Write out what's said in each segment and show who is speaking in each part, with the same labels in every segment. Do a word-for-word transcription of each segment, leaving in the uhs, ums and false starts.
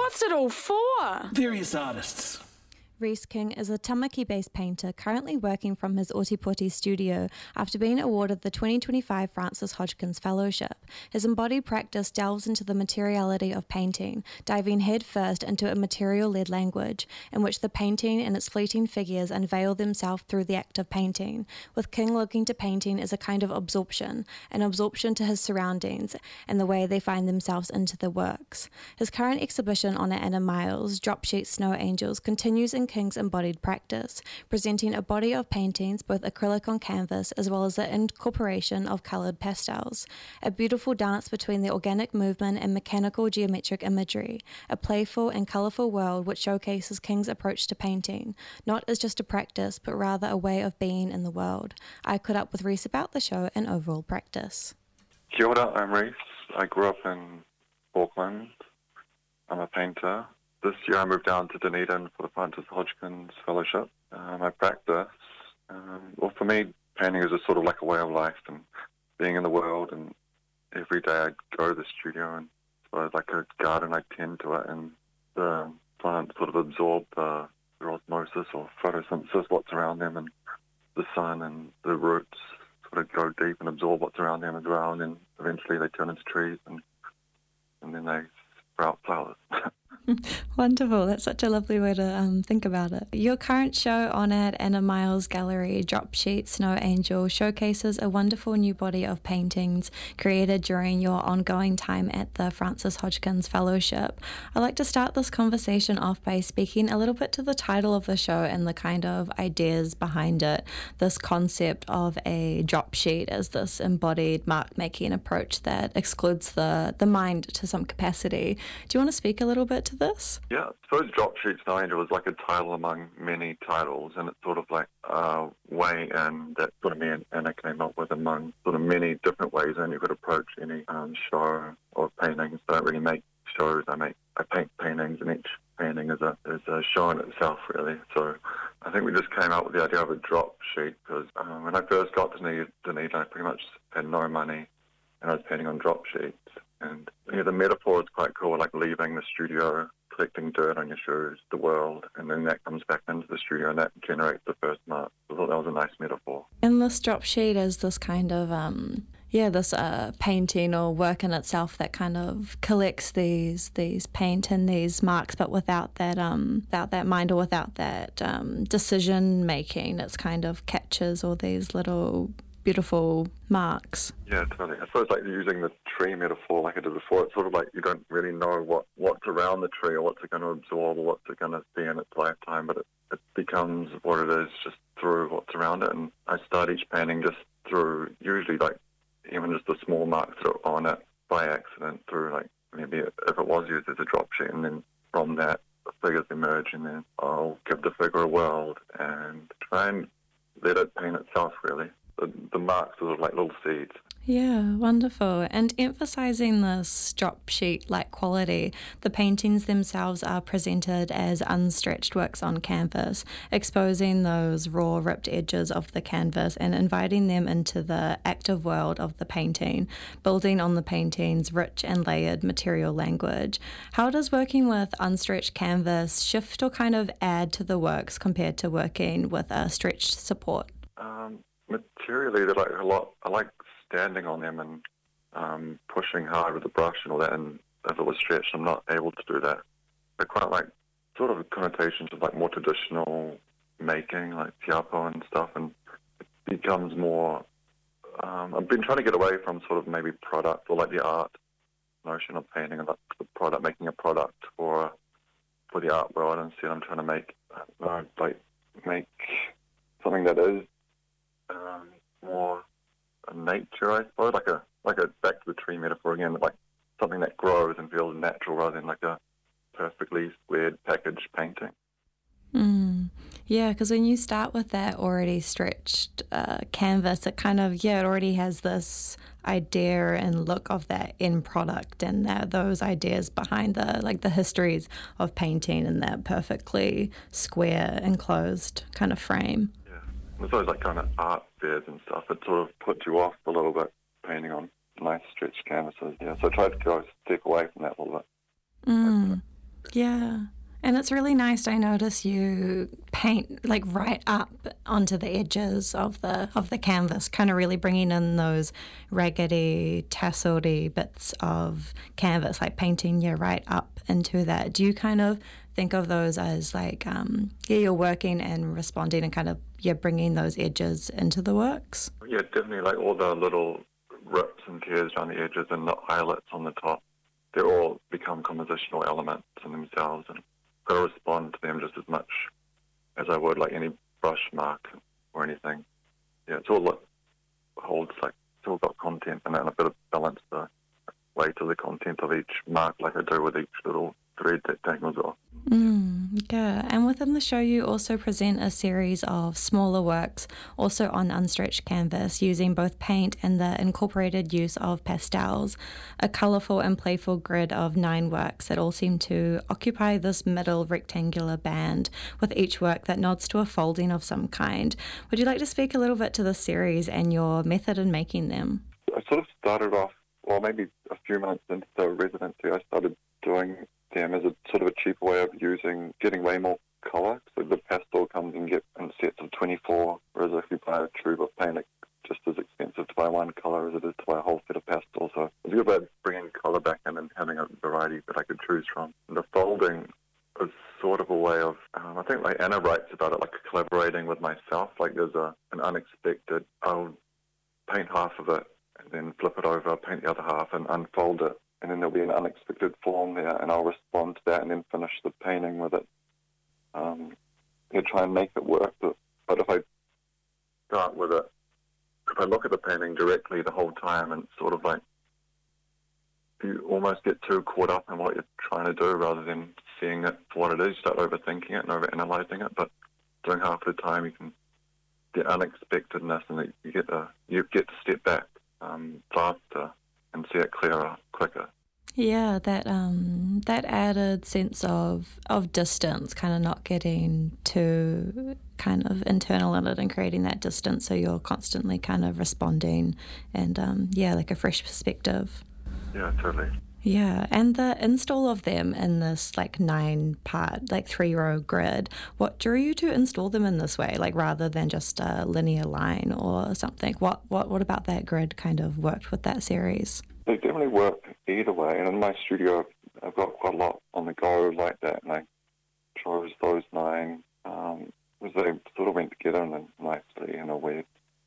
Speaker 1: What's it all for?
Speaker 2: Various artists.
Speaker 3: Rhys King is a Tamaki-based painter currently working from his Otipoti studio after being awarded the twenty twenty-five Francis Hodgkins Fellowship. His embodied practice delves into the materiality of painting, diving headfirst into a material-led language in which the painting and its fleeting figures unveil themselves through the act of painting, with King looking to painting as a kind of absorption, an absorption to his surroundings and the way they find themselves into the works. His current exhibition on at Anna Miles, Dropsheet Snow Angels, continues in King's embodied practice, presenting a body of paintings, both acrylic on canvas as well as the incorporation of coloured pastels, a beautiful dance between the organic movement and mechanical geometric imagery, a playful and colourful world which showcases King's approach to painting, not as just a practice, but rather a way of being in the world. I caught up with Rhys about the show and overall practice.
Speaker 4: Kia ora, I'm Rhys. I grew up in Auckland. I'm a painter. This year I moved down to Dunedin for the Francis Hodgkins Fellowship. Um, I practice. Um, well, for me, painting is just sort of like a way of life and being in the world. And every day I go to the studio and so it's like a garden. I tend to it, and the plants sort of absorb the, the osmosis or photosynthesis, what's around them, and the sun and the roots sort of go deep and absorb what's around them as well. And then eventually they turn into trees, and and then they sprout flowers.
Speaker 3: Wonderful. That's such a lovely way to um, think about it. Your current show on at Anna Miles Gallery, Dropsheet Snow Angel, showcases a wonderful new body of paintings created during your ongoing time at the Francis Hodgkins Fellowship. I'd like to start this conversation off by speaking a little bit to the title of the show and the kind of ideas behind it. This concept of a drop sheet as this embodied mark-making approach that excludes the, the mind to some capacity. Do you want to speak a little bit to this?
Speaker 4: Yeah, I suppose Dropsheet Snow Angel is like a title among many titles, and it's sort of like a way in that sort of me and Anna came up with among sort of many different ways and you could approach any um, show or paintings. I don't really make shows, I make I paint paintings, and each painting is a is a show in itself, really. So I think we just came up with the idea of a drop sheet because um, when I first got to Dunedin, Dunedin, I pretty much had no money and I was painting on drop sheets. And yeah, the metaphor is quite cool, like leaving the studio, collecting dirt on your shoes, the world, and then that comes back into the studio and that generates the first mark. I thought that was a nice metaphor.
Speaker 3: And this drop sheet is this kind of, um, yeah, this uh, painting or work in itself that kind of collects these these paint and these marks, but without that um, without that mind or without that um, decision making. It's kind of catches all these little beautiful marks.
Speaker 4: Yeah, totally. I suppose like using the tree metaphor like I did before, it's sort of like you don't really know what, what's around the tree or what's it going to absorb or what's it going to be in its lifetime, but it, it becomes what it is just through what's around it. And I start each painting just through, usually like even just the small marks that are on it by accident through like maybe if it was used as a drop sheet, and then from that the figures emerge, and then I'll give the figure a world and try and let it paint itself, really. The, the marks are like little seeds.
Speaker 3: Yeah, wonderful. And emphasising this drop sheet-like quality, the paintings themselves are presented as unstretched works on canvas, exposing those raw, ripped edges of the canvas and inviting them into the active world of the painting, building on the painting's rich and layered material language. How does working with unstretched canvas shift or kind of add to the works compared to working with a stretched support?
Speaker 4: Um, materially, they're like a lot. I like standing on them and um, pushing hard with the brush and all that, and if it was stretched, I'm not able to do that. They're quite like sort of connotations of like more traditional making, like tiapo and stuff, and it becomes more, um, I've been trying to get away from sort of maybe product or like the art notion of painting and like the product, making a product for for the art world. Instead, I'm trying to make, uh, like, make something that is um, more nature, I suppose, like a like a back to the tree metaphor again, like something that grows and feels natural rather than like a perfectly squared packaged painting.
Speaker 3: Mm. Yeah, because when you start with that already stretched uh, canvas, it kind of, yeah, it already has this idea and look of that end product and that, those ideas behind the, like the histories of painting in that perfectly square, enclosed kind of frame.
Speaker 4: There's always like kind of art fairs and stuff. It sort of puts you off a little bit, painting on nice stretched canvases. Yeah, so I tried to go step away from that a little bit.
Speaker 3: Mm. Yeah. And it's really nice. I notice you paint like right up onto the edges of the of the canvas, kind of really bringing in those raggedy, tasseledy bits of canvas, like painting you right up into that. Do you kind of think of those as like, um, yeah, you're working and responding and kind of you're bringing those edges into the works?
Speaker 4: Yeah, definitely. Like all the little rips and tears around the edges and the eyelets on the top, they all become compositional elements in themselves, and got to respond to them just as much as I would like any brush mark or anything. Yeah, it's all like holds like it's all got content and then a bit of balance the weight of the content of each mark, like I do with each little thread that tangles off.
Speaker 3: Mm, yeah, and within the show you also present a series of smaller works, also on unstretched canvas, using both paint and the incorporated use of pastels, a colourful and playful grid of nine works that all seem to occupy this middle rectangular band, with each work that nods to a folding of some kind. Would you like to speak a little bit to this series and your method in making them?
Speaker 4: I sort of started off, well, maybe a few months into the residency, I started doing them as a sort of a cheaper way of using, getting way more colour. So the pastel comes in, get in sets of twenty-four, whereas if you buy a tube of paint, it's just as expensive to buy one colour as it is to buy a whole set of pastels. So it's a good way of bringing colour back in and having a variety that I could choose from. And the folding is sort of a way of, um, I think like Anna writes about it, like collaborating with myself. Like there's a an unexpected, I'll paint half of it and then flip it over, paint the other half and unfold it. And then there'll be an unexpected form there, and I'll respond to that and then finish the painting with it. Um, yeah, try and make it work. But, but if I start with it, if I look at the painting directly the whole time, and sort of like you almost get too caught up in what you're trying to do rather than seeing it for what it is. You start overthinking it and overanalyzing it. But doing half the time, you can get unexpectedness, and you get to you get to step back um, faster and see it clearer, quicker.
Speaker 3: Yeah, that um, that added sense of of distance, kind of not getting too kind of internal in it and creating that distance, so you're constantly kind of responding and um, yeah, like a fresh perspective.
Speaker 4: Yeah, totally.
Speaker 3: Yeah, and the install of them in this like nine part, like three row grid, what drew you to install them in this way, like rather than just a linear line or something? What what what about that grid kind of worked with that series?
Speaker 4: They definitely work either way, and in my studio I've got quite a lot on the go like that, and I chose those nine um, because they sort of went together in a nicely in a weird,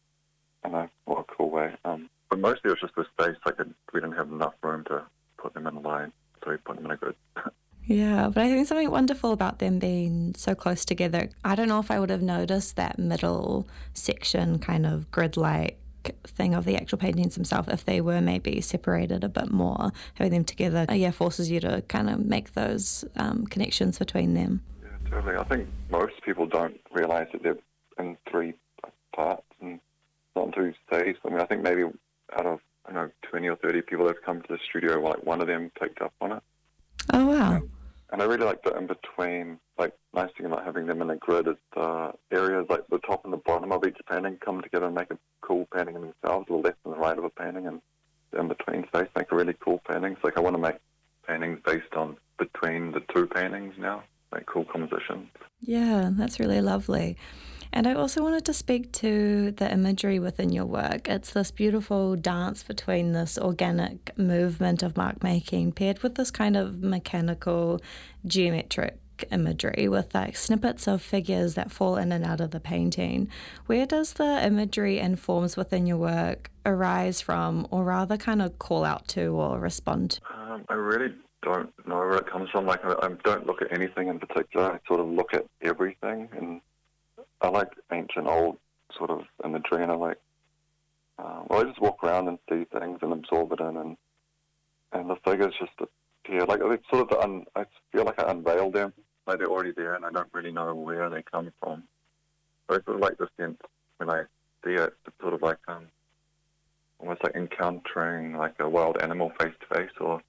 Speaker 4: in a, well, a cool way. Um, but mostly it was just the space, like we didn't have enough room to put them in a line, so we put them in a grid.
Speaker 3: Yeah, but I think something wonderful about them being so close together. I don't know if I would have noticed that middle section kind of grid-like thing of the actual paintings themselves if they were maybe separated a bit more. Having them together, uh, yeah, forces you to kind of make those um, connections between them.
Speaker 4: Yeah, totally. I think most people don't realise that they're in three parts, and not until you say something. I mean, I think maybe out of I don't know twenty or thirty people that have come to the studio, like one of them picked up on it.
Speaker 3: Oh wow!
Speaker 4: And, and I really like the in between. Like, nice thing about having them in a grid is the areas like the top and the bottom of each painting come together and make a cool painting in themselves. The left and the right of a painting, and the in between space make a really cool paintings. Like I want to make paintings based on between the two paintings now, like cool compositions.
Speaker 3: Yeah, that's really lovely. And I also wanted to speak to the imagery within your work. It's this beautiful dance between this organic movement of mark making paired with this kind of mechanical, geometric imagery with like snippets of figures that fall in and out of the painting. Where does the imagery and forms within your work arise from, or rather kind of call out to or respond to?
Speaker 4: Um, I really don't know where it comes from. Like I, I don't look at anything in particular. I sort of look at everything, and I like ancient old sort of imagery, and I like, uh, well, I just walk around and see things and absorb it in, and and the figures just appear. Like, it's sort of, un, I feel like I unveil them, like they're already there, and I don't really know where they come from. So I sort of like the sense when I see it, it's sort of like um, almost like encountering like a wild animal face to face, or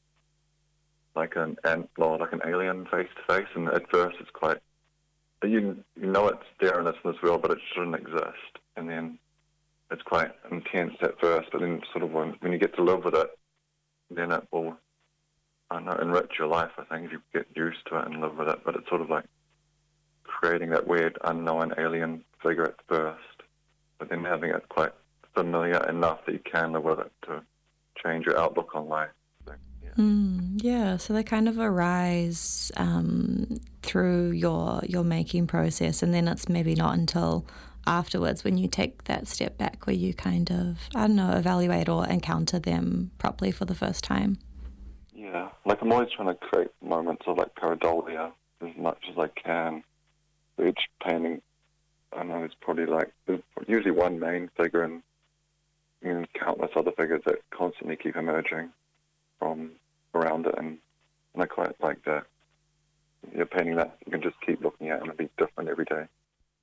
Speaker 4: like an ant or like an alien face to face, and at first it's quite, You, you know it's there and it's in this world, but it shouldn't exist. And then it's quite intense at first, but then sort of when, when you get to live with it, then it will I don't know, enrich your life, I think, if you get used to it and live with it. But it's sort of like creating that weird, unknown alien figure at first, but then having it quite familiar enough that you can live with it to change your outlook on life. So, yeah.
Speaker 3: Mm, yeah, so they kind of arise um, through your your making process, and then it's maybe not until afterwards when you take that step back where you kind of, I don't know, evaluate or encounter them properly for the first time.
Speaker 4: Yeah, like I'm always trying to create moments of like pareidolia as much as I can. For each painting, I don't know, it's probably like, there's usually one main figure and, and countless other figures that constantly keep emerging from around it, and, and I quite like that. You're painting that you can just keep looking at and it'll be different every day.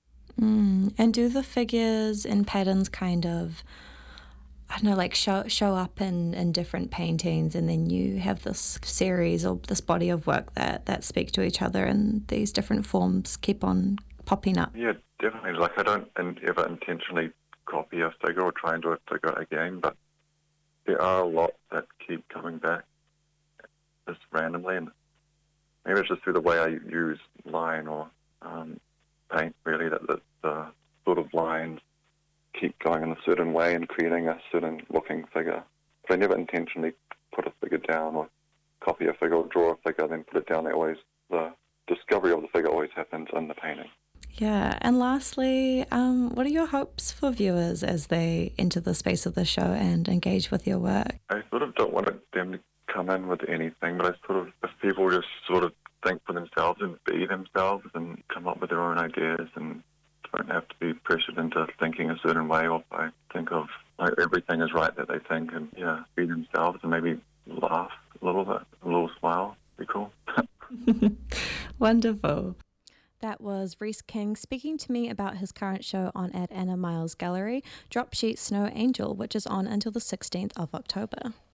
Speaker 3: Mm. And do the figures and patterns kind of, I don't know, like show show up in, in different paintings, and then you have this series or this body of work that, that speak to each other, and these different forms keep on popping up?
Speaker 4: Yeah, definitely. Like I don't in, ever intentionally copy a figure or try and do a figure again, but there are a lot that keep coming back just randomly, and maybe it's just through the way I use line or um, paint, really, that the, the sort of lines keep going in a certain way and creating a certain looking figure. But I never intentionally put a figure down or copy a figure or draw a figure, then put it down. They always, the discovery of the figure always happens in the painting.
Speaker 3: Yeah, and lastly, um, what are your hopes for viewers as they enter the space of the show and engage with your work?
Speaker 4: I sort of don't want them to come in with anything, but I sort of, if people just sort of think for themselves and be themselves and come up with their own ideas and don't have to be pressured into thinking a certain way, or I think of like everything is right that they think, and yeah, be themselves and maybe laugh a little bit, a little smile, be cool.
Speaker 3: Wonderful. That was Rhys King speaking to me about his current show on at Anna Miles Gallery, Dropsheet Snow Angel, which is on until the sixteenth of October.